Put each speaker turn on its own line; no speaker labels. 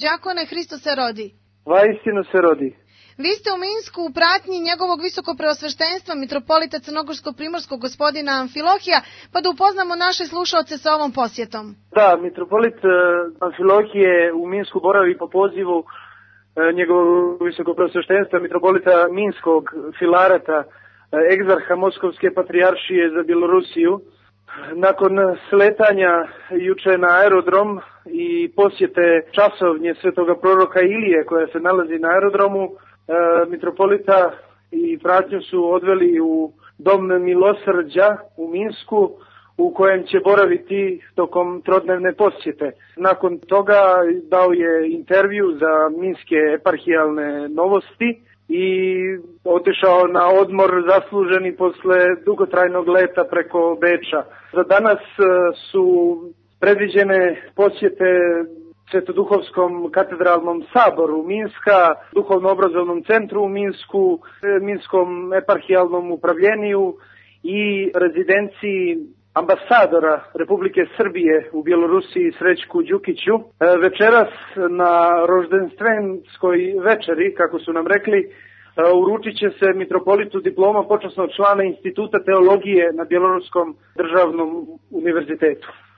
Đakone, Hristo se rodi.
Vaistinu se rodi.
Vi ste u Minsku u pratnji njegovog visokopreosveštenstva mitropolita Crnogorsko-primorskog gospodina Amfilohija, pa da upoznamo naše slušaoce sa ovom posjetom.
Da, mitropolit Amfilohije u Minsku boravi po pozivu njegovog visokopreosveštenstva mitropolita Minskog Filareta, egzarha Moskovske patrijaršije za Bjelorusiju. Nakon sletanja juče na aerodrom i posjete časovnje svetoga proroka Ilije koja se nalazi na aerodromu, mitropolita i pratnju su odveli u dom milosrđa u Minsku, u kojem će boraviti tokom trodnevne posjete. Nakon toga dao je intervju za minske eparhijalne novosti i otišao na odmor zasluženi posle dugotrajnog leta preko Beča. Za danas su predviđene posjete Svetoduhovskom katedralnom saboru Minska, duhovno-obrazovnom centru u Minsku, Minskom eparhijalnom upravljeniju i rezidenciji ambasadora Republike Srbije u Bjelorusiji Srećku Đukiću. Večeras na roždenstvenskoj večeri, kako su nam rekli, uručit će se mitropolitu diploma počasnog člana Instituta teologije na Bjeloruskom državnom univerzitetu.